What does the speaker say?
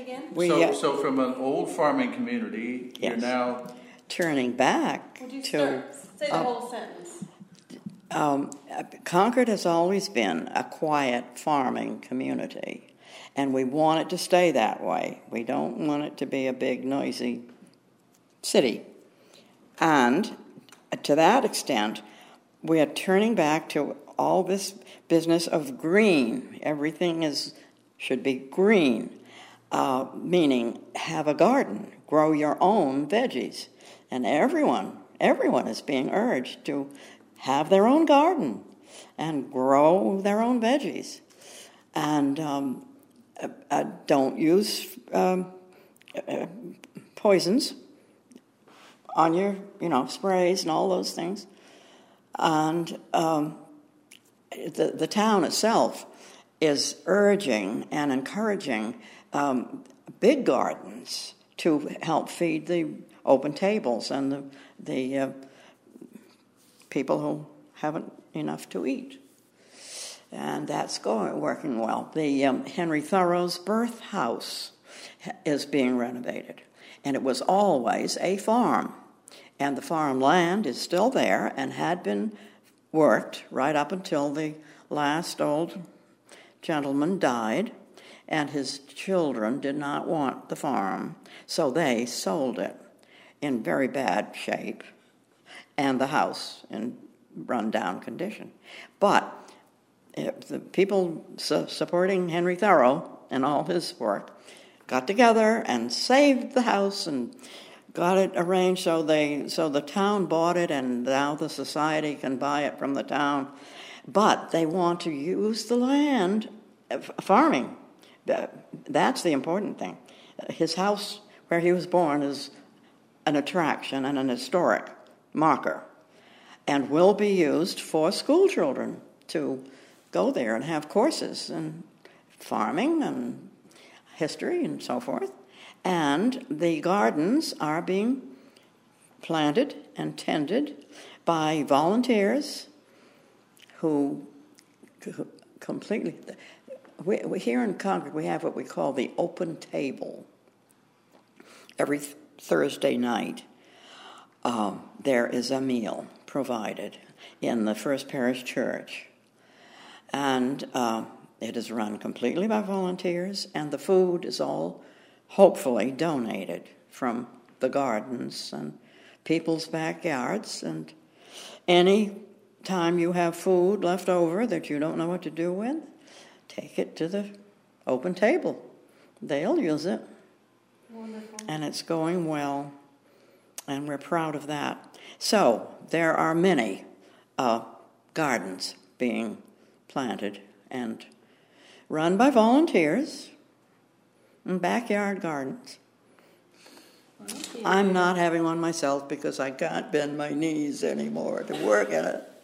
again? So from an old farming community, Yes. you're now turning back Would you to... say the whole sentence? Concord has always been a quiet farming community, and we want it to stay that way. We don't want it to be a big, noisy city. And to that extent, we are turning back to all this business of green. Everything should be green, meaning have a garden, grow your own veggies. And everyone is being urged to have their own garden and grow their own veggies. And don't use poisons on your, sprays and all those things. And the town itself is urging and encouraging big gardens to help feed the open tables and the people who haven't enough to eat. And that's working well. The Henry Thoreau's birth house is being renovated. And it was always a farm. And the farm land is still there and had been worked right up until the last old gentleman died. And his children did not want the farm. So they sold it in very bad shape. And the house in run-down condition. But the people supporting Henry Thoreau and all his work got together and saved the house and got it arranged so the town bought it, and now the society can buy it from the town. But they want to use the land, farming. That's the important thing. His house where he was born is an attraction and an historic marker, and will be used for school children to go there and have courses in farming and history and so forth. And the gardens are being planted and tended by volunteers who completely... We here in Concord, we have what we call the open table. Every Thursday night, there is a meal provided in the First Parish Church. And it is run completely by volunteers, and the food is all hopefully donated from the gardens and people's backyards. And any time you have food left over that you don't know what to do with, take it to the open table. They'll use it. Wonderful. And it's going well, and we're proud of that. So there are many gardens being planted and run by volunteers in backyard gardens. I'm not having one myself because I can't bend my knees anymore to work in it.